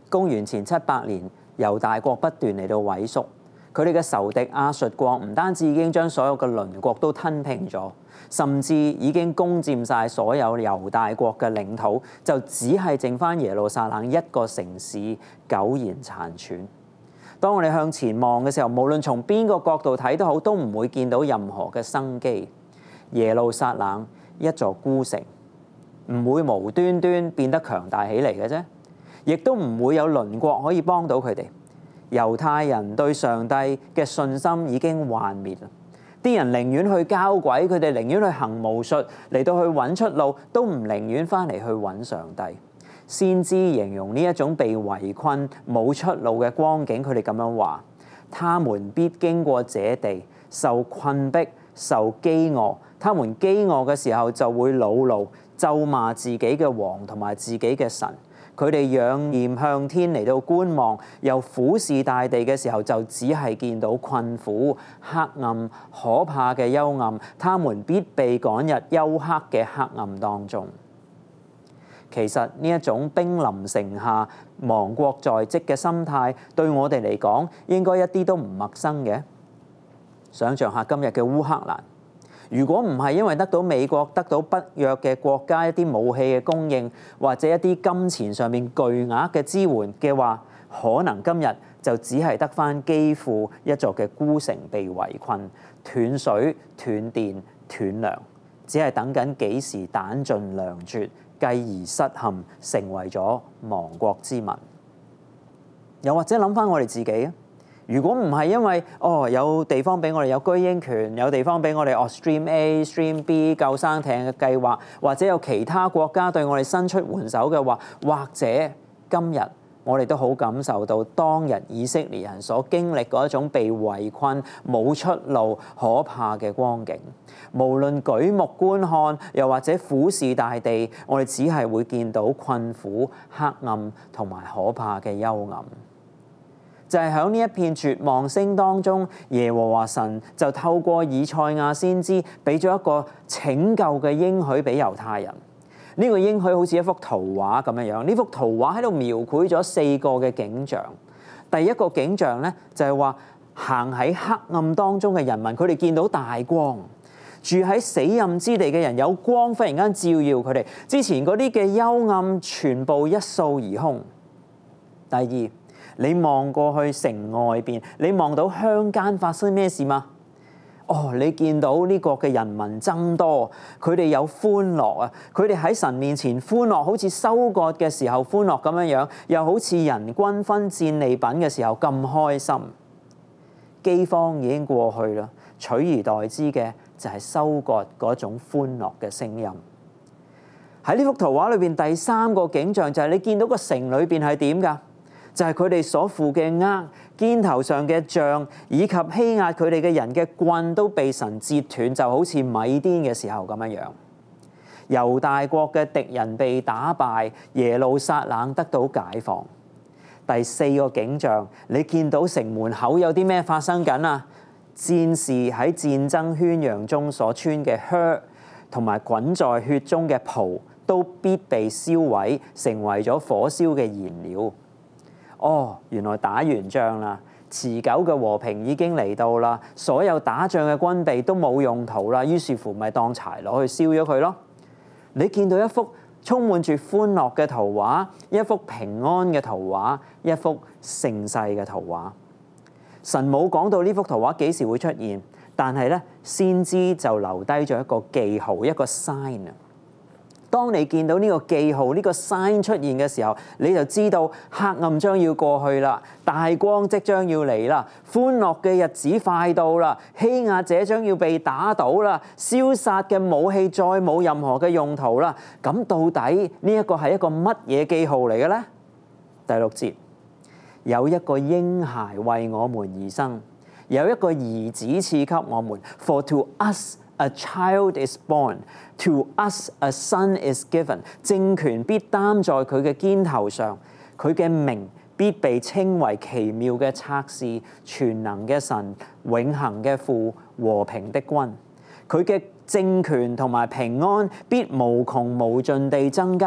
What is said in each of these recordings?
公元前700年，猶大國不斷嚟到萎縮，佢哋嘅仇敵亞述國唔單止已經將所有嘅鄰國都吞併咗，甚至已經攻佔晒所有猶大國嘅領土，就只係剩翻耶路撒冷一個城市苟延殘喘。當我哋向前望嘅時候，無論從邊個角度睇都好，都唔會見到任何嘅生機。耶路撒冷一座孤城，唔會無端端變得強大起嚟嘅啫，亦都唔會有鄰國可以幫到佢哋。猶太人對上帝嘅信心已經幻滅啦，啲人寧願去交鬼，佢哋寧願去行巫術嚟到去揾出路，都唔寧願翻嚟去揾上帝。先知形容呢一種被圍困冇出路嘅光景，佢哋咁樣話：他們必經過這地，受困迫，受飢餓。他們飢餓嘅時候就會惱怒，咒罵自己嘅王同埋自己嘅神。佢哋仰臉向天嚟到觀望，又俯視大地嘅時候，就只係見到困苦、黑暗、可怕嘅幽暗。他們必被趕入幽黑嘅黑暗當中。其實呢一種兵臨城下、亡國在即嘅心態，對我哋嚟講應該一啲都唔陌生嘅。想像下今日嘅烏克蘭，如果唔係因為得到美國、得到北約嘅國家一啲武器嘅供應，或者一啲金錢上面巨額嘅支援嘅話，可能今日就只係得返基輔一座嘅孤城被圍困，斷水、斷電、斷糧，只係等緊幾時彈盡糧絕，繼而失陷，成為咗亡國之民。又或者諗翻我哋自己啊，如果唔係因為有地方俾我哋有居英權，有地方俾我哋Stream A、Stream B 救生艇嘅計劃，或者有其他國家對我哋伸出援手嘅話，或者今日我哋都好感受到當日以色列人所經歷嗰一種被圍困、冇出路、可怕嘅光景。無論舉目觀看，又或者俯視大地，我哋只係會見到困苦、黑暗同埋可怕嘅幽暗。就係喺呢一片絕望聲當中，耶和華神就透過以賽亞先知，俾咗一個拯救嘅應許俾猶太人。呢個應許好似一幅圖畫咁樣樣，呢幅圖畫喺度描繪咗4個嘅景象。第一個景象咧，就係話行喺黑暗當中嘅人民，佢哋見到大光；住喺死蔭之地嘅人，有光忽然間照耀佢哋，之前嗰啲嘅幽暗全部一掃而空。第二，你望過去城外邊，你望到鄉間發生咩事嗎？你見到呢個嘅人民增多，佢哋有歡樂啊！佢哋喺神面前歡樂，好似收割嘅時候歡樂咁樣樣，又好似人均分戰利品嘅時候咁開心。饑荒已經過去啦，取而代之嘅就係收割嗰種歡樂嘅聲音。喺呢幅圖畫裏邊，第3個景象就係你見到個城裏邊係點㗎？就係佢哋所負嘅軛、肩頭上嘅杖，以及欺壓佢哋嘅人嘅棍都被神截斷，就好似米甸嘅時候咁樣樣。猶大國嘅敵人被打敗，耶路撒冷得到解放。第4個景象，你見到城門口有啲咩發生緊啊？戰士喺戰爭圈養中所穿嘅靴，同埋滾在血中嘅袍，都必被燒毀，成為咗火燒嘅燃料。原來打完仗啦，持久嘅和平已經嚟到啦，所有打仗嘅軍備都冇用途啦，於是乎咪當柴攞去燒咗佢咯。你見到一幅充滿住歡樂嘅圖畫，一幅平安嘅圖畫，一幅盛世嘅圖畫。神冇講到呢幅圖畫幾時會出現，但係咧先知就留低咗一個記號，一個 sign 啊。當你見到呢個記號、呢個 sign 出現嘅時候，你就知道黑暗將要過去啦，大光即將要嚟啦，歡樂嘅日子快到啦，欺壓者將要被打倒啦，燒殺嘅武器再冇任何嘅用途啦。咁到底呢一個係一個乜嘢記號嚟嘅呢？第6節，有一個嬰孩為我們而生，有一個兒子賜給我們。For to us a child is born, to us a son is given。政權必擔在佢嘅肩頭上，佢嘅名必被稱為奇妙嘅策士、全能嘅神、永恆嘅父、和平的君。佢嘅政權同埋平安必無窮無盡地增加，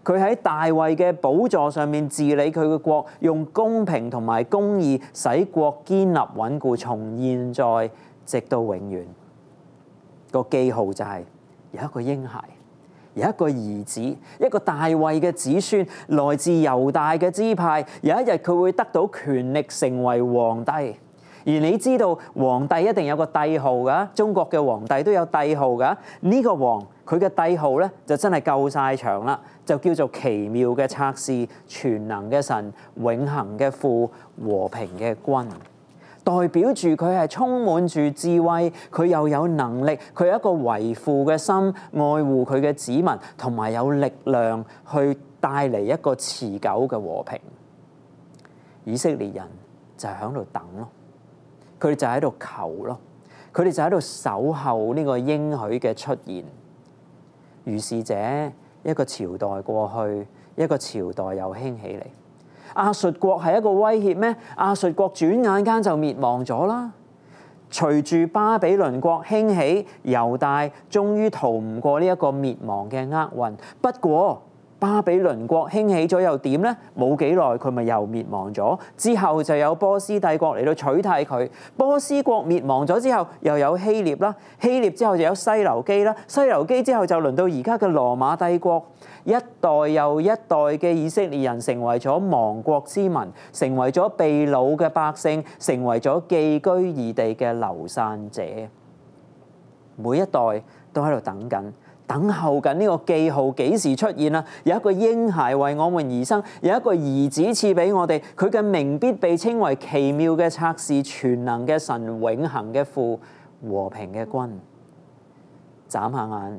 佢喺大衛嘅寶座上面治理佢嘅國，用公平同埋公義使國堅立穩固，從現在直到永遠。個記號就係有一個嬰孩，有一個兒子，一個大衛嘅子孫，來自猶大嘅支派。有一日佢會得到權力，成為皇帝。而你知道皇帝一定有個帝號㗎，中國嘅皇帝都有帝號㗎。呢個王佢嘅帝號咧就真係夠晒長啦，就叫做奇妙嘅策士、全能嘅神、永恆嘅父、和平嘅君，代表住佢係充滿住智慧，佢又有能力，佢有一個為父嘅心，愛護佢嘅子民，同埋有力量去帶嚟一個持久嘅和平。以色列人就係喺度等咯。佢哋就喺度求咯，佢哋就喺度守候呢個應許嘅出現。如是者，一個朝代過去，一個朝代又興起嚟。亞述國係一個威脅咩？亞述國轉眼間就滅亡咗啦。隨住巴比倫國興起，猶大終於逃唔過呢一個滅亡嘅厄運。不過，巴比倫國興起咗又點呢？冇幾耐佢咪又滅亡咗。之後就有波斯帝國嚟到取替佢。波斯國滅亡咗之後，又有希臘啦。希臘之後就有西流基啦。西流基之後就輪到而家嘅羅馬帝國。一代又一代嘅以色列人成為咗亡國之民，成為咗被擄嘅百姓，成為咗寄居異地嘅流散者。每一代都喺度等緊。等候緊呢個記號幾時出現啊？有一個嬰孩為我們而生，有一個兒子賜俾我哋，佢嘅名必被稱為奇妙嘅策士、全能嘅神、永恆嘅父、和平嘅君。眨下眼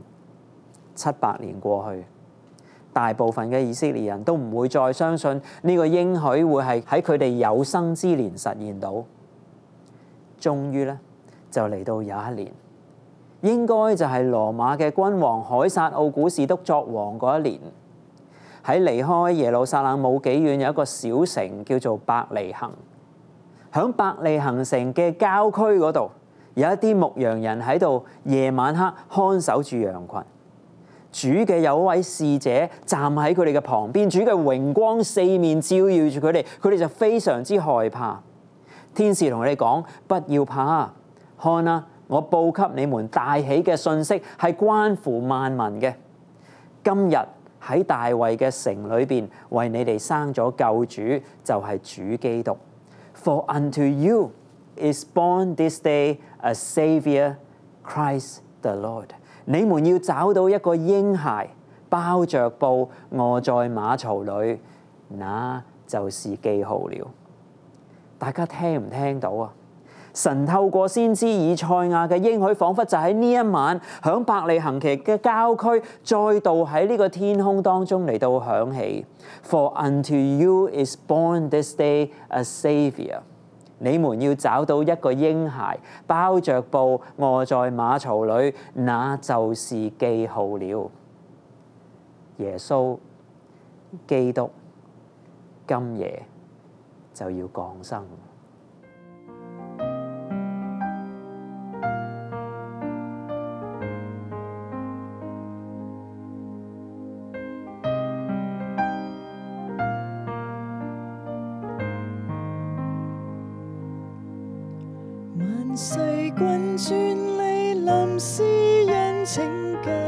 ，700年過去，大部分嘅以色列人都唔會再相信呢個應許會係喺佢哋有生之年實現到。終於咧，就嚟到有一年。應該就係羅馬嘅君王凱撒奧古士督作王嗰一年，喺離開耶路撒冷冇幾遠有一個小城叫做伯利恆。響伯利恆城嘅郊區嗰度，有一啲牧羊人喺度夜晚黑看守住羊群。主嘅有一位使者站喺佢哋嘅旁邊，主嘅榮光四面照耀住佢哋，佢哋就非常之害怕。天使同佢哋講：不要怕，看啊！我報給你們大喜嘅信息係關乎萬民嘅。今日喺大衛嘅城裏邊，為你哋生咗救主，就係主基督。For unto you is born this day a Saviour, Christ the Lord。你們要找到一個嬰孩，包着布臥在馬槽裏，那就是記號了。大家聽唔聽到啊？神透過先知以賽亞嘅應許，彷彿就喺呢一晚，響伯利恆期嘅郊區，再度喺呢個天空當中嚟到響起。For unto you is born this day a Saviour。你們要找到一個嬰孩，包着布臥在馬槽裏，那就是記號了。耶穌基督今夜就要降生。 世君尊蒞臨施恩拯救，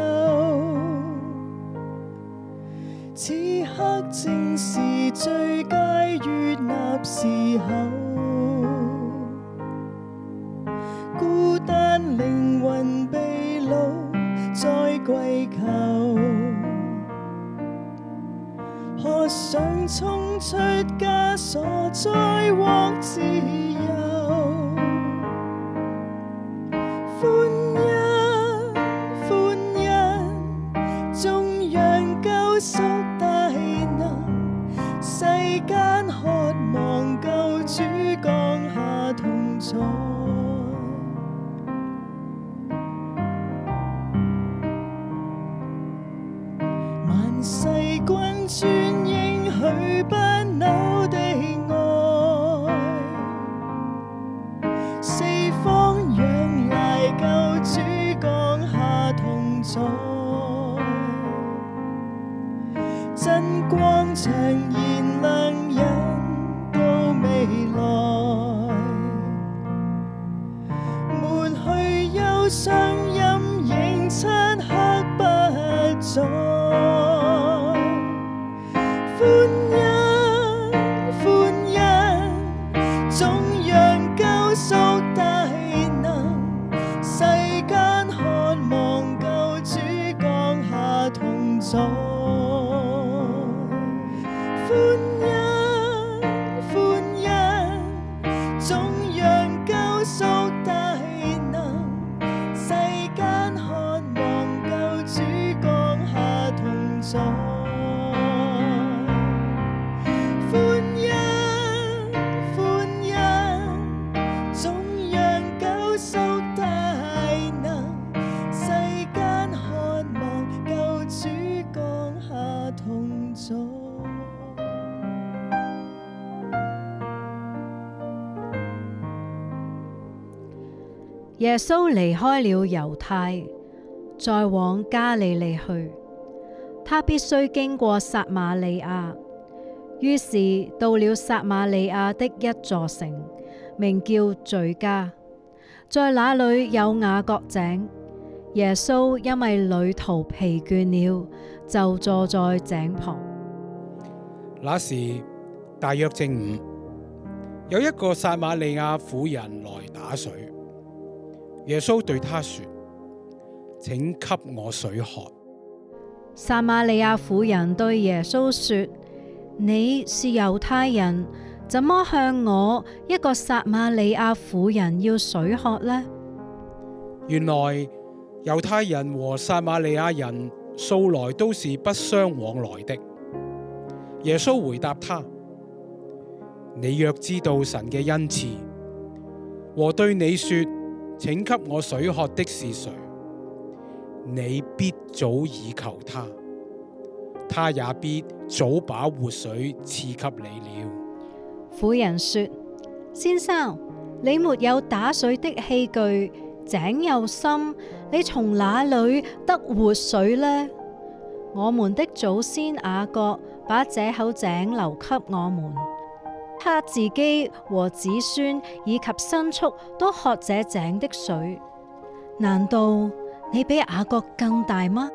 此刻正是最佳悅納時候，孤單靈魂被擄再歸求，渴想衝出枷鎖再獲自由。歡欣，頌揚救贖大能，世間渴望救主降下同在。萬世君尊應許不朽的愛，四方仰賴救主降下同在，真耶穌離開了猶太，再往加利利去。他必須經過撒瑪利亞，於是到了撒瑪利亞的一座城，名叫敘加，在那裏有雅各井。耶穌因為旅途疲倦了，就坐在井旁。 那時大約正午，有一個撒瑪利亞婦人來打水。耶穌對他說：請給我水喝。 撒瑪利亞婦人對耶穌說：你是猶太人，怎麼向我一個撒瑪利亞婦人要水喝呢？ 原來猶太人和撒瑪利亞人素來都是不相往來的。耶穌回答他：你若知道神嘅恩賜，和對你說請給我水喝的是誰，你必早已求他，他也必早把活水賜給你了。 婦人說：先生，你沒有打水的器具，井又深，你從哪裏得活水呢？我們的祖先雅各把這口井留給我們，他自己和子孫以及牲畜都喝這井的水。難道你比雅各更大嗎？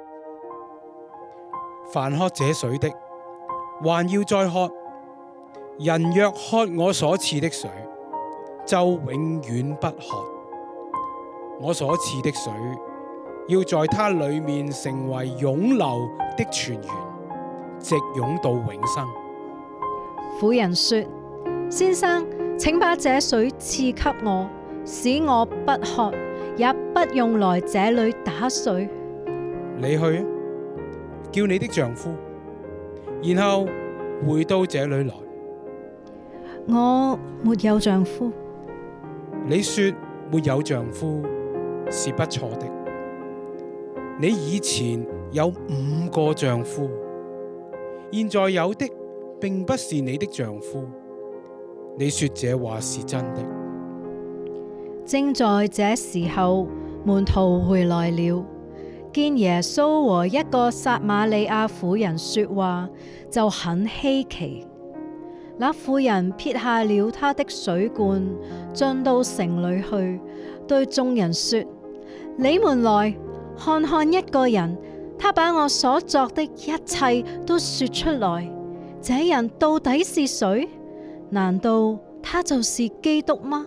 凡喝這水的，還要再喝；人若喝我所賜的水，就永遠不渴。我所賜的水，要在他裏面成為湧流的泉源，直湧到永生。 婦人說：先生，請把這水賜給我，使我不渴，也不用來這裏打水。 你去啊，叫你的丈夫，然後回到這裏來。 我沒有丈夫。 你說沒有丈夫是不錯的。你以前有5個丈夫，現在有的並不是你的丈夫。你說這話是真的。 正在這時候，門徒回來了，見耶穌和一個撒瑪利亞婦人說話，就很稀奇。那婦人撇下了她的水罐，進到城裏去，對眾人說：你們來看看一個人，他把我所作的一切都說出來。這人到底是誰？難道他就是基督嗎？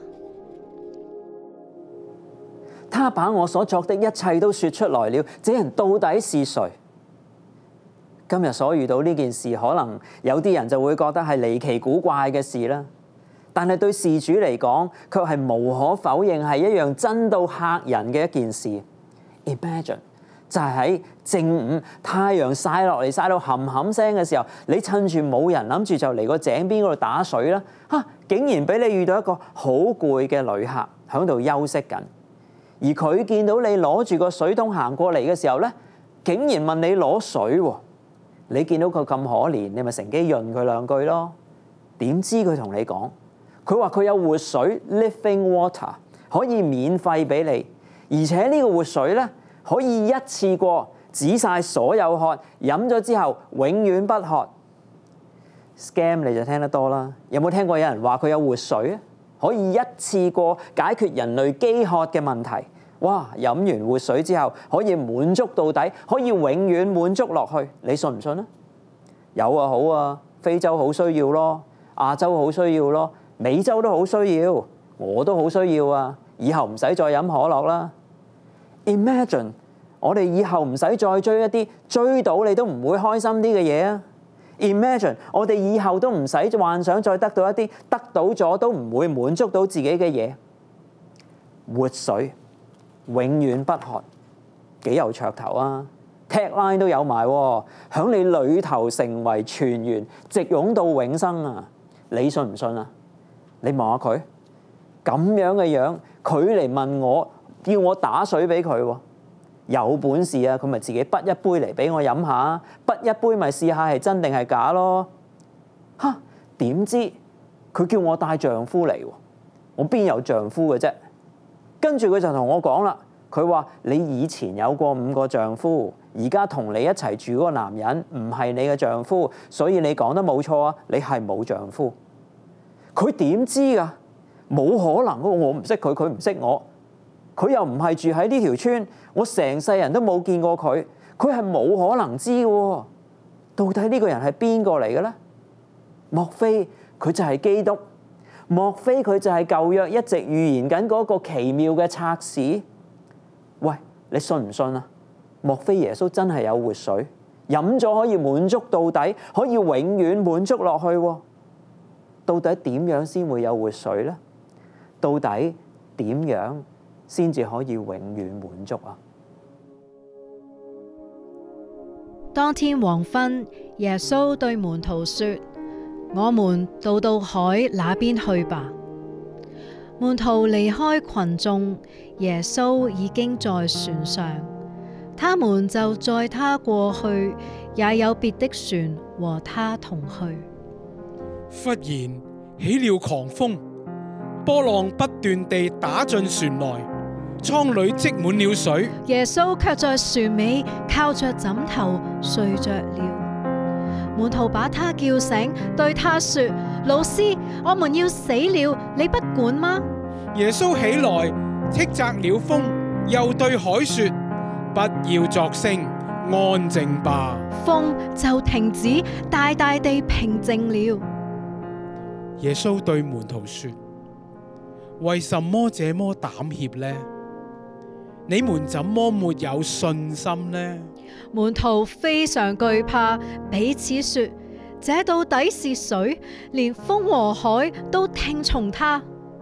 他把我所作的一切都說出來了，這人到底是誰？今日所遇到呢件事，可能有啲人就會覺得係離奇古怪嘅事啦。但係對事主嚟講，卻係無可否認係一樣真到嚇人嘅一件事。Imagine 就係喺正午太陽曬落嚟曬到冚冚聲嘅時候，你趁住冇人諗住就嚟個井邊嗰度打水啦。竟然俾你遇到一個好攰嘅旅客喺度休息緊，而佢見到你攞住個水桶行過嚟嘅時候咧，竟然問你攞水喎。你見到佢咁可憐，你咪乘機潤佢兩句咯。點知佢同你講，佢話佢有活水 living water 可以免費俾你，而且呢個活水咧可以一次過止晒所有渴，飲咗之後永遠不渴。Scam 你就聽得多啦。有冇聽過有人話佢有活水啊？可以一次過解決人類飢渴嘅問題。哇！飲完活水之後可以滿足到底，可以永遠滿足落去，你信唔信啊？有啊，好啊，非洲好需要咯，亞洲好需要咯，美洲都好需要，我都好需要啊！以後唔使再飲可樂啦。Imagine 我哋以後唔使再追一啲追到你都唔會開心啲嘅嘢啊 Imagine 我哋以後都唔使幻想再得到一啲得到咗都唔會滿足到自己嘅嘢。活水永遠不渴，幾有噱頭啊！ tagline 都有埋喎，響你裏頭成為泉源，直湧到永生啊！你信唔信啊？你望下佢咁樣嘅樣，佢嚟問我，要我打水俾佢喎。有本事啊，佢咪自己滗一杯嚟俾我飲下，滗一杯咪試下係真定係假咯。嚇，點知佢叫我帶丈夫嚟喎？我邊有丈夫嘅啫？跟住佢就同我講啦，佢話你以前有過5個丈夫，而家同你一齊住嗰個男人唔係你嘅丈夫，所以你講得冇錯啊，你係冇丈夫。佢點知㗎？冇可能，我唔識佢，佢唔識我。佢又唔係住喺呢條村，我成世人都冇見過佢，佢係冇可能知嘅。到底呢個人係邊個嚟嘅咧？莫非佢就係基督？莫非佢就係舊約一直預言緊嗰個奇妙嘅策士？喂，你信唔信啊？莫非耶穌真係有活水，飲咗可以滿足到底，可以永遠滿足落去？到底點樣先會有活水咧？到底點樣先至可以永遠滿足啊？ 當天黃昏，耶穌對門徒說：我們到海那邊去吧。門徒離開群眾，耶穌已經在船上，他們就載他過去，也有別的船和他同去。 忽然起了狂風，波浪不斷地打進船內，艙裏積滿了水。 耶穌卻在船尾靠着枕頭睡着了。門徒把他叫醒，對他說：老師，我們要死了，你不管嗎？ 耶穌起來，斥責了風，又對海說：不要作聲，安靜吧。 風就停止，大大地平靜了。 耶穌對門徒說：為什麼這麼膽怯呢？你們怎麼沒有信心呢？ 門徒非常懼怕，彼此說：這到底是誰？連風和海都聽從他。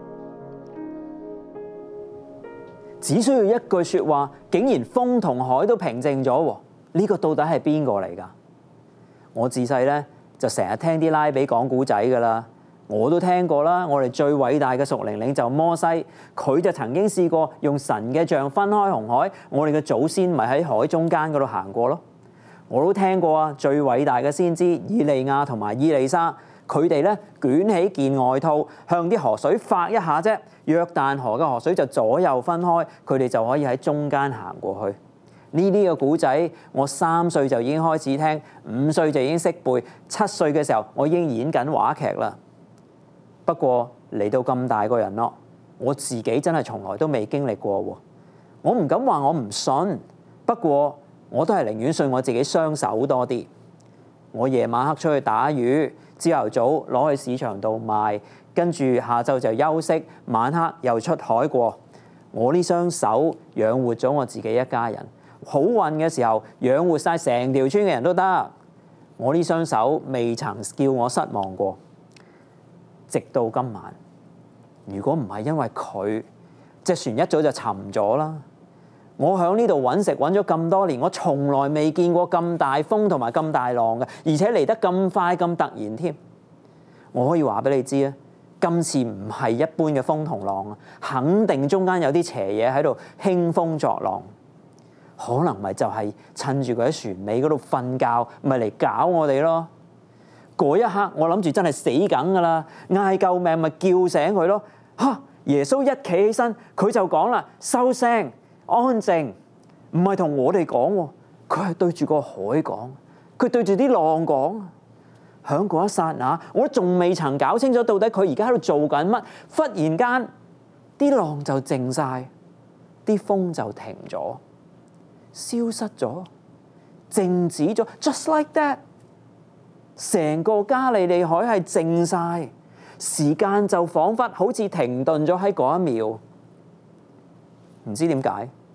只需要一句說話，竟然風同海都平靜咗。呢個到底係邊個嚟㗎？我自細咧就成日聽啲拉比講古仔㗎啦。我都聽過啦，我哋最偉大嘅屬靈領袖摩西，佢就曾經試過用神嘅杖分開紅海，我哋嘅祖先咪喺海中間嗰度行過咯。我都聽過啊，最偉大嘅先知以利亞同埋以利沙，佢哋咧捲起件外套，向啲河水發一下啫，約旦河嘅河水就左右分開，佢哋就可以喺中間行過去。呢啲嘅古仔，我3歲就已經開始聽，5歲就已經識背，7歲嘅時候我已經演緊話劇啦。不過嚟到咁大個人咯，我自己真係從來都未經歷過喎。我唔敢話我唔信，不過我都係寧願信我自己雙手多啲。我夜晚黑出去打魚，朝頭早攞去市場度賣，跟住下晝就休息，晚黑又出海過。我呢雙手養活咗我自己一家人，好運嘅時候養活晒成條村嘅人都得。我呢雙手未曾叫我失望過。直到今晚，如果唔係因為佢，隻船一早就沉咗啦。我喺呢度揾食揾咗咁多年，我從來未見過咁大風同埋咁大浪嘅，而且嚟得咁快咁突然添。我可以話俾你知啊，今次唔係一般嘅風同浪啊，肯定中間有啲邪嘢喺度興風作浪。可能咪就係趁住佢喺船尾嗰度瞓覺，咪嚟搞我哋咯。嗰一刻我諗住真係死梗㗎啦，嗌救命咪叫醒佢咯。耶穌一企起身，佢就講啦：收聲，安靜。唔係同我哋講喎，佢係對住個海講，佢對住啲浪講。響嗰一剎那，我仲未曾搞清楚到底佢而家喺度做緊乜。忽然間，啲浪就靜晒，啲風就停咗，消失咗，靜止咗 ，just like that。成個加利利海係靜晒，時間就彷彿好似停頓咗喺嗰一秒。唔知點解，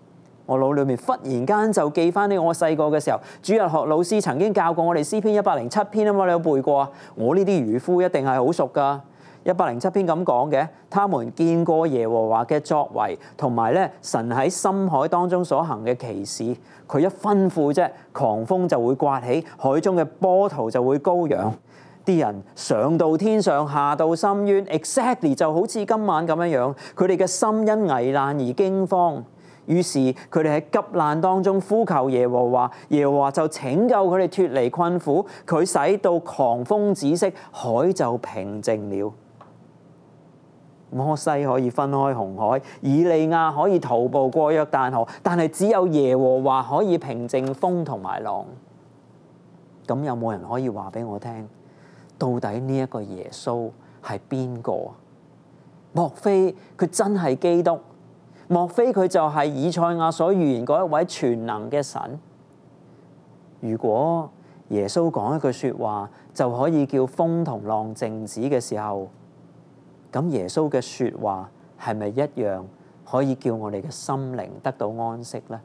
我腦裏面忽然間就記翻呢，我細個嘅時候，主日學老師曾經教過我哋詩篇107篇啊嘛，你有背過啊？我呢啲漁夫一定係好熟噶。107篇咁講嘅，他們見過耶和華嘅作為，同埋咧神喺深海當中所行嘅奇事。佢一吩咐啫，狂風就會颳起，海中嘅波濤就會高揚。啲人上到天上，下到深淵 ，exactly 就好似今晚咁樣樣。佢哋嘅心因危難而驚慌，於是佢哋喺急難當中呼求耶和華，耶和華就拯救佢哋脫離困苦。佢使到狂風止息，海就平靜了。摩西可以分開紅海，以利亞可以徒步過約旦河，但係只有耶和華可以平靜風同埋浪。咁有冇人可以話俾我聽，到底呢一個耶穌係邊個？莫非佢真係基督？莫非佢就係以賽亞所預言嗰一位全能嘅神？如果耶穌講一句說話就可以叫風同浪靜止嘅時候，咁耶穌嘅說話係咪一樣可以叫我哋嘅心靈得到安息呢？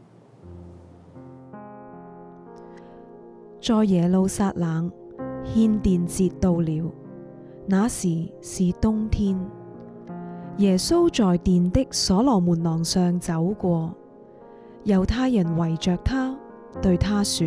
在耶路撒冷，獻殿節到了，那時是冬天。耶穌在殿的所羅門廊上走過，猶太人圍着他，對他說：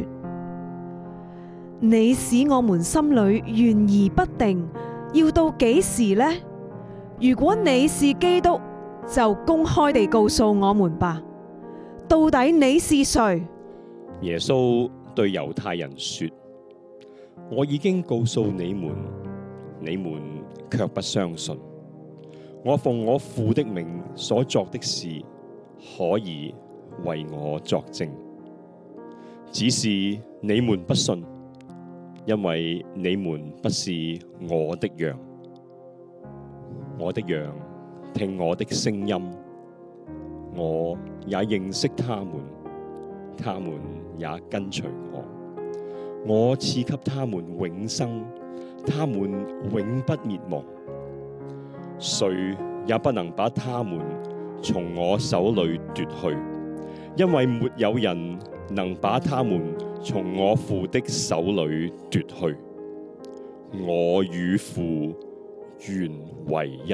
你使我們心裏懸疑不定，要到幾時呢？如果你是基督，就公開地告訴我們吧，到底你是誰？ 耶穌對猶太人說：我已經告訴你們，你們卻不相信。我奉我父的名所作的事，可以為我作證，只是你們不信，因為你們不是我的羊。我的羊聽我的聲音，我也認識他們，他們也跟隨我。我賜給他們永生，他們永不滅亡，誰也不能把他們從我手裏奪去，因為沒有人能把他們從我父的手裏奪去。我與父原為一。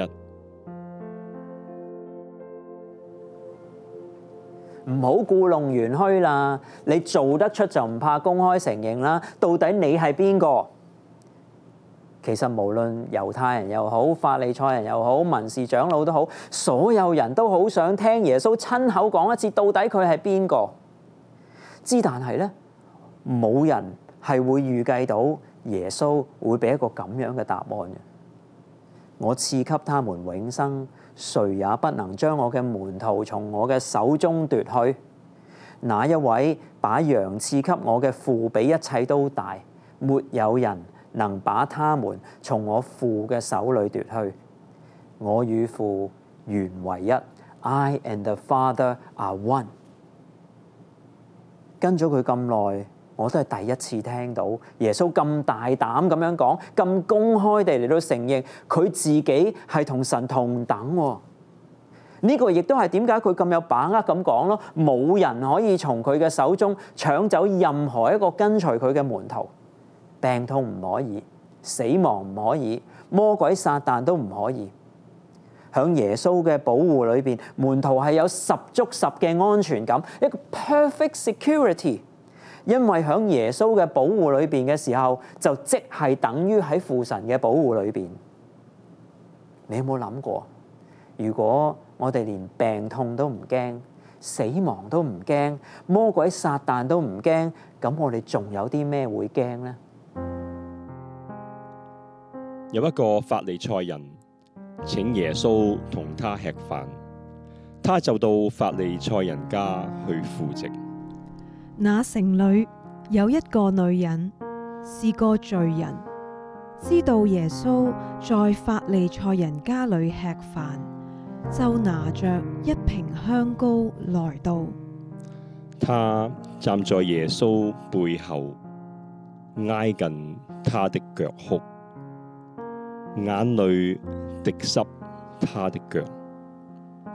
唔好故弄玄虛啦！你做得出就唔怕公開承認啦。到底你係邊個？其實無論猶太人又好，法利賽人又好，文士長老都好，所有人都好想聽耶穌親口講一次，到底佢係邊個？但係咧，冇人係會預計到耶穌會俾一個咁樣嘅答案嘅。我賜給他們永生，誰也不能將我嘅門徒從我嘅手中奪去。那一位把羊賜給我嘅父比一切都大，沒有人能把他們從我父嘅手裏奪去。我與父原為一 ，I and the Father are one。跟咗佢咁耐，我都係第一次聽到耶穌咁大膽咁樣講，咁公開地嚟到承認佢自己係同神同等。呢個亦都係點解佢咁有把握咁講咯？冇人可以從佢嘅手中搶走任何一個跟隨佢嘅門徒。病痛唔可以，死亡唔可以，魔鬼撒旦都唔可以。響耶穌嘅保護裏邊，門徒係有十足十嘅安全感，一個 perfect security。因為響耶穌嘅保護裏邊嘅時候，就即係等於喺父神嘅保護裏邊。你有冇諗過？如果我哋連病痛都唔驚，死亡都唔驚，魔鬼撒旦都唔驚，咁我哋仲有啲咩會驚呢？ 有一個法利賽人請耶穌同他吃飯，他就到法利賽人家去赴席。 那城裏有一個女人，是個罪人，知道耶穌在法利賽人家裏吃飯，就拿着一瓶香膏來到。 他站在耶穌背後，挨近他的腳哭，眼淚滴濕他的腳，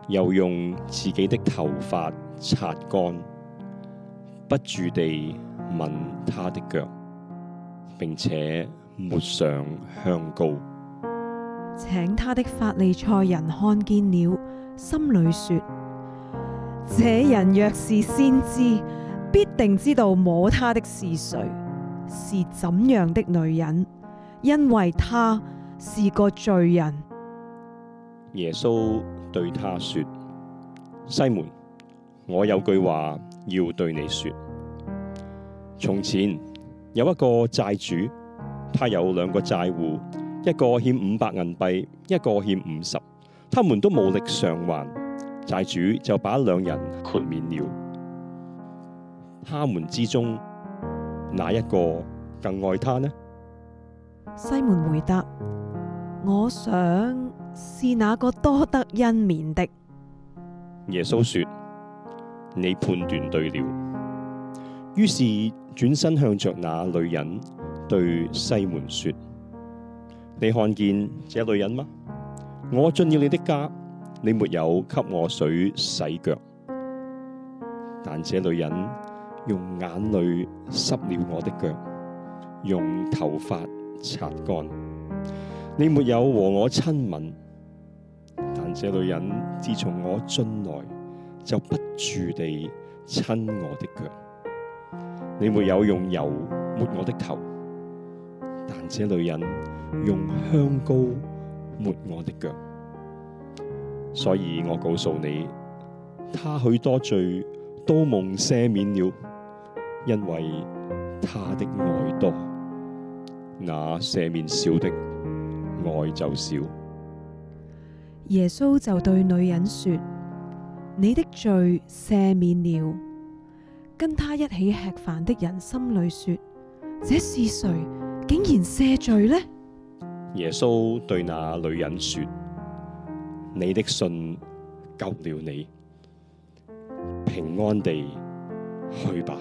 又用自己的頭髮擦乾，不住地吻他的腳，並且抹上香膏。 請他的法利賽人看見了，心裏說：這人若是先知，必定知道摸他的是誰，是怎樣的女人，因為他是個罪人。 耶穌對他說：西門，我有句話要對你說。從前有一個債主，他有2個債戶，一個欠500銀幣，一個欠50，他們都無力償還，債主就把2人豁免了。他們之中哪一個更愛他呢？ 西門回答：我想是那個多得恩免的。 耶穌說：你判斷對了。於是轉身向着那女人對西門說：你看見這女人嗎？我進了你的家，你沒有給我水洗腳，但這女人用眼淚濕了我的腳，用頭髮擦乾。你沒有和我親吻，但這女人自從我進來就不住地親我的腳。你沒有用油抹我的頭，但這女人用香膏抹我的腳。所以我告訴你，她許多罪都蒙赦免了，因為她的愛多。那赦免少的，愛就少。 耶穌就對女人說：你的罪赦免了。跟他一起吃飯的人心裏說：這是誰竟然赦罪呢？ 耶穌對那女人說：你的信救了你，平安地去吧。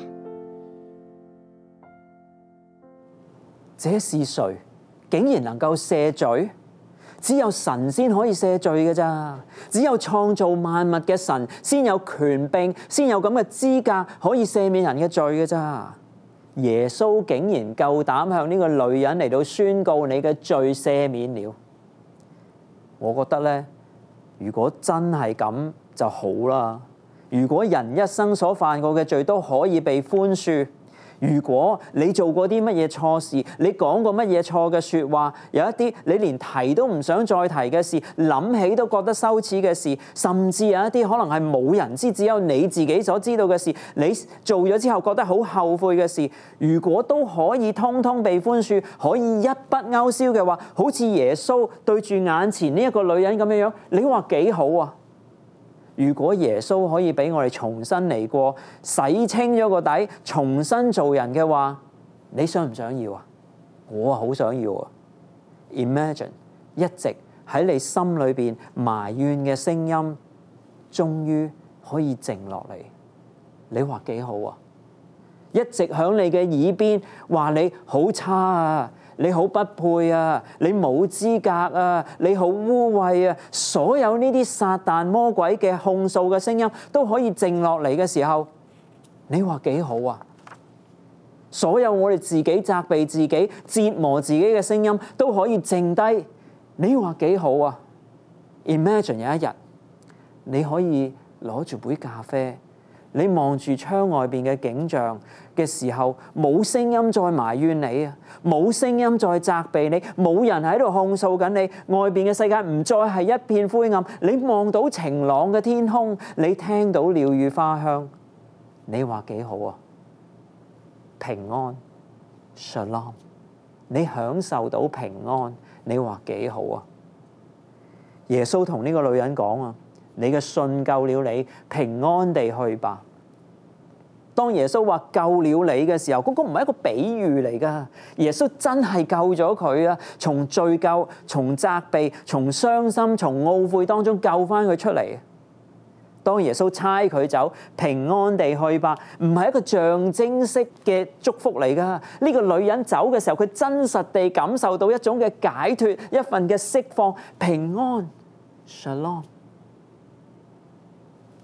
這是誰竟然能夠赦罪？只有神先可以赦罪嘅咋，只有創造萬物嘅神先有權柄，先有咁嘅資格可以赦免人嘅罪嘅咋。耶穌竟然夠膽向呢個女人嚟到宣告你嘅罪赦免了。我覺得咧，如果真係咁就好啦。如果人一生所犯過嘅罪都可以被寬恕，如果你做過啲乜嘢錯事，你講過乜嘢錯嘅説話，有一啲你連提都唔想再提嘅事，諗起都覺得羞恥嘅事，甚至有一啲可能係冇人知，只有你自己所知道嘅事，你做咗之後覺得好後悔嘅事，如果都可以通通被寬恕，可以一筆勾銷嘅話，好似耶穌對住眼前呢一個女人咁樣樣，你話幾好啊？如果耶穌可以俾我哋重新嚟過，洗清咗個底，重新做人嘅話，你想唔想要啊？我好想要啊 ！Imagine 一直喺你心裏邊埋怨嘅聲音，終於可以靜落嚟，你話幾好啊？一直響你嘅耳邊話你好差啊！你好不配啊！你冇資格啊！你好污穢啊！所有呢啲撒旦魔鬼嘅控訴嘅聲音都可以靜落嚟嘅時候，你話幾好啊？所有我哋自己責備自己、折磨自己嘅聲音都可以靜低，你話幾好啊？ Imagine 有一日，你可以攞住杯咖啡，你望住窗外邊嘅景象嘅時候，冇聲音再埋怨你啊，冇聲音再責備你，冇人喺度控訴緊你，外邊嘅世界唔再係一片灰暗，你望到晴朗嘅天空，你聽到鳥語花香，你話幾好啊？平安 Shalom， 你享受到平安，你話幾好啊？耶穌同呢個女人講啊，你嘅信救了你，平安地去吧。當耶穌話救了你嘅時候，嗰個唔係一個比喻嚟㗎，耶穌真係救咗佢啊！從罪疚、從責備、從傷心、從懊悔當中救翻佢出嚟。當耶穌差佢走，平安地去吧，唔係一個象徵式嘅祝福嚟㗎。呢個女人走嘅時候，佢真實地感受到一種嘅解脫，一份嘅釋放，平安 Shalom。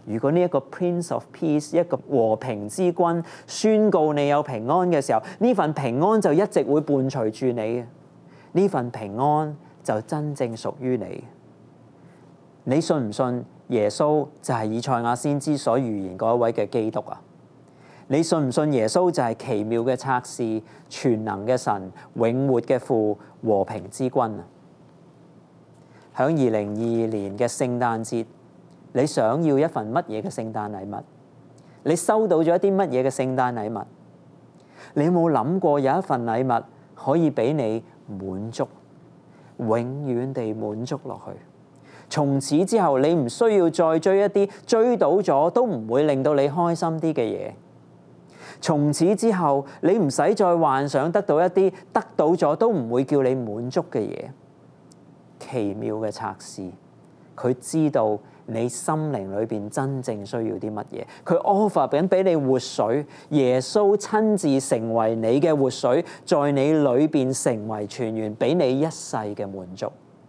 如果呢一個 Prince of Peace， 一個和平之君宣告你有平安嘅時候，呢份平安就一直會伴隨住你嘅。呢份平安就真正屬於你。你信唔信耶穌就係以賽亞先知所預言嗰一位嘅基督啊？你信唔信耶穌就係奇妙嘅策士、全能嘅神、永活嘅父、和平之君啊？喺2022年嘅聖誕節，你想要一份乜嘢嘅聖誕禮物？你收到咗一啲乜嘢嘅聖誕禮物？你有冇諗過有一份禮物可以俾你滿足，永遠地滿足落去？從此之後，你唔需要再追一啲追到咗都唔會令到你開心啲嘅嘢。從此之後，你唔使再幻想得到一啲得到咗都唔會叫你滿足嘅嘢。奇妙嘅策士，佢知道你心靈裏邊真正需要啲乜嘢，佢 offer 緊俾你活水。耶穌親自成為你嘅活水，在你裏邊成為泉源，俾你一世嘅滿足。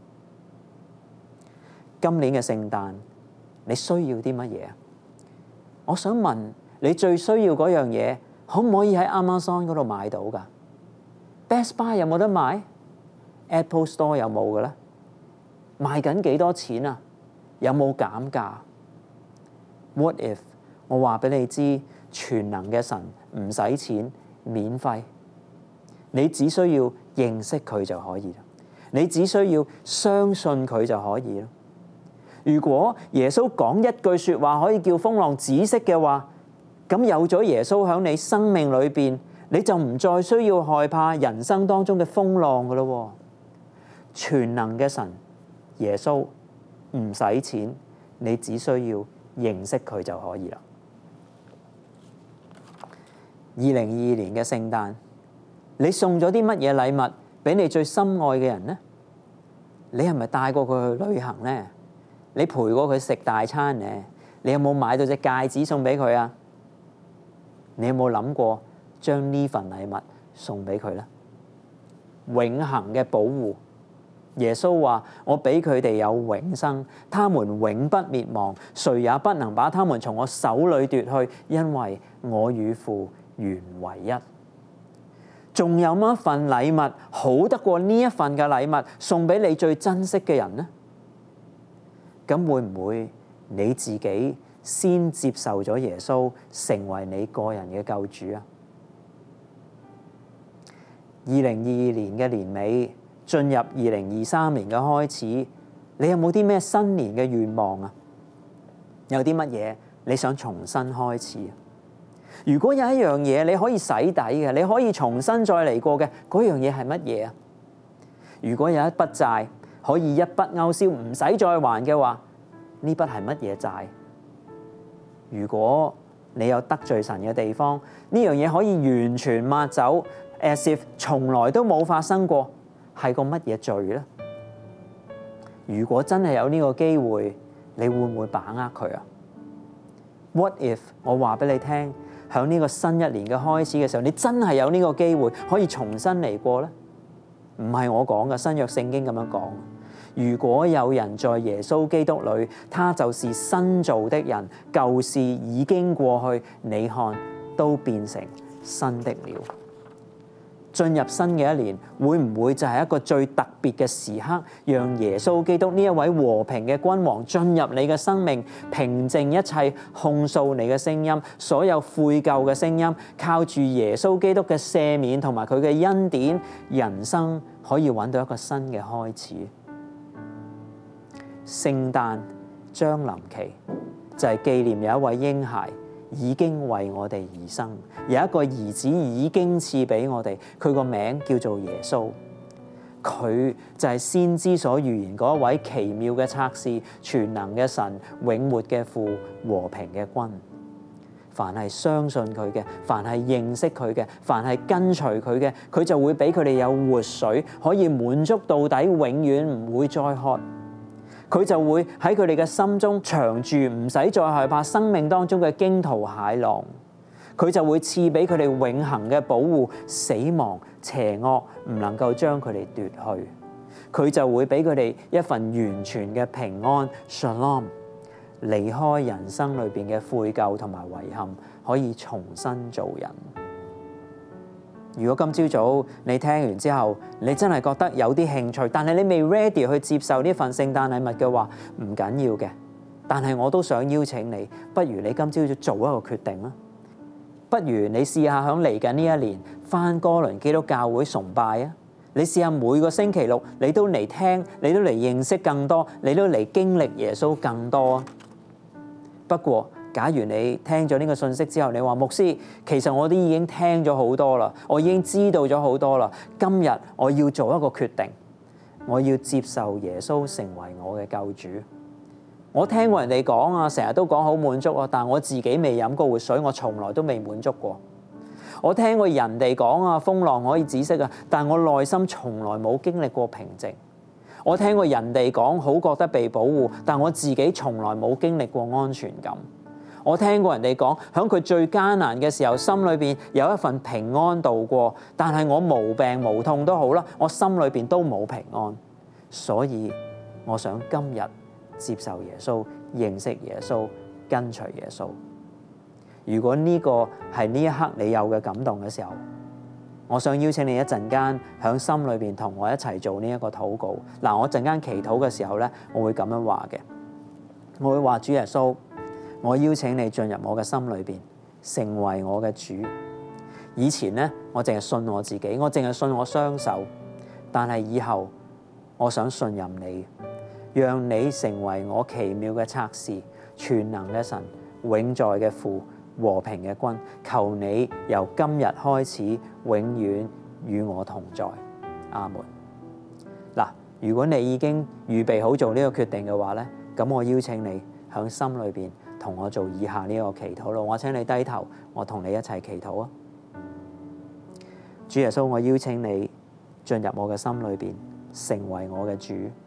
今年嘅聖誕，你需要啲乜嘢？我想問你最需要嗰樣嘢，可唔可以喺 Amazon 嗰度買到㗎？ Best Buy 有冇得買？ Apple Store 有冇嘅咧？賣緊幾多錢啊？有冇減價？ What if 我話俾你知，全能嘅神唔使錢，免費，你只需要認識佢就可以啦。你只需要相信佢就可以啦。如果耶穌講一句說話可以叫風浪止息嘅話，咁有咗耶穌喺你生命裏邊，你就唔再需要害怕人生當中嘅風浪噶咯。全能嘅神耶穌唔使錢，你只需要認識佢就可以啦。2022年嘅聖誕，你送咗啲乜嘢禮物俾你最心愛嘅人呢？你係咪帶過佢去旅行呢？你陪過佢食大餐呢？你有冇買到隻戒指送俾佢啊？你有冇諗過將呢份禮物送俾佢呢？永恆嘅保護，耶穌話：我俾佢哋有永生，他們永不滅亡，誰也不能把他們從我手裏奪去，因為我與父原為一。仲有乜一份禮物好得過呢一份嘅禮物送俾你最珍惜嘅人呢？咁會唔會你自己先接受咗耶穌成為你個人嘅救主啊？2022年嘅年尾進入2023年嘅開始，你有冇啲咩新年嘅願望啊？有啲乜嘢你想重新開始？如果有一樣嘢你可以洗底嘅，你可以重新再嚟過嘅，嗰樣嘢係乜嘢啊？如果有一筆債可以一筆勾銷，唔使再還嘅話，呢筆係乜嘢債？如果你有得罪神嘅地方，呢樣嘢可以完全抹走 ，as if 從來都冇發生過，係個乜嘢罪呢？如果真係有呢個機會，你會唔會把握佢啊 ？What if 我話俾你聽，喺呢個新一年嘅開始嘅時候，你真係有呢個機會可以重新嚟過呢？唔係我講嘅，新約聖經咁樣講。如果有人在耶穌基督裏，他就是新造的人，舊事已經過去，你看都變成新的了。進入新嘅一年，會唔會就係一個最特別嘅時刻，讓耶穌基督呢一位和平嘅君王進入你嘅生命，平靜一切控訴你嘅聲音，所有悔疚嘅聲音，靠住耶穌基督嘅赦免同埋佢嘅恩典，人生可以揾到一個新嘅開始。聖誕將臨期就係紀念有一位嬰孩已經為我哋而生，有一個兒子已經賜俾我哋，佢個名叫做耶穌。佢就係先知所預言嗰一位奇妙嘅策士、全能嘅神、永活嘅父、和平嘅君。凡係相信佢嘅，凡係認識佢嘅，凡係跟隨佢嘅，佢就會俾佢哋有活水，可以滿足到底，永遠唔會再渴。佢就會喺佢哋嘅心中長住，唔使再害怕生命當中嘅驚濤駭浪。佢就會賜俾佢哋永恆嘅保護，死亡邪惡唔能夠將佢哋奪去。佢就會俾佢哋一份完全嘅平安 Shalom， 離開人生裏邊嘅悔疚同埋遺憾，可以重新做人。如果今朝早你聽完之後，你真係覺得有啲興趣，但係你未 ready 去接受呢份聖誕禮物嘅話，唔緊要嘅。但係我都想邀請你，不如你今朝早做一個決定啦。不如你試下響嚟緊呢一年返哥倫基督教會崇拜啊！你試下每個星期六你都嚟聽，你都嚟認識更多，你都嚟經歷耶穌更多啊！不過，假如你聽咗呢個信息之後，你話牧師，其實我都已經聽咗好多啦，我已經知道咗好多啦。今日我要做一個決定，我要接受耶穌成為我嘅救主。我聽過人哋講啊，成日都講好滿足啊，但我自己未飲過活水，我從來都未滿足過。我聽過人哋講啊，風浪可以止息啊，但我內心從來冇經歷過平靜。我聽過人哋講好覺得被保護，但我自己從來冇經歷過安全感。我聽過人哋講，喺佢最艱難嘅時候，心裏邊有一份平安度過，但係我無病無痛都好啦，我心裏邊都冇平安。所以我想今日接受耶穌，認識耶穌，跟隨耶穌。如果呢個係呢一刻你有嘅感動嘅時候，我想邀請你一陣間喺心裏邊同我一齊做呢一個禱告。嗱，我陣間祈禱嘅時候咧，我會咁樣話嘅，我會話，主耶穌，我邀請你進入我嘅心裏邊，成為我嘅主。以前咧，我淨係信我自己，我淨係信我雙手，但係以後我想信任你，讓你成為我奇妙嘅策士，全能嘅神，永在嘅父，和平嘅君。求你由今日開始，永遠與我同在。阿門。嗱，如果你已經預備好做呢個決定嘅話咧，咁我邀請你喺心裏邊同我做以下呢個祈禱咯。我請你低頭，我同你一齊祈禱啊！主耶穌，我邀請你進入我嘅心裏邊，成為我嘅主。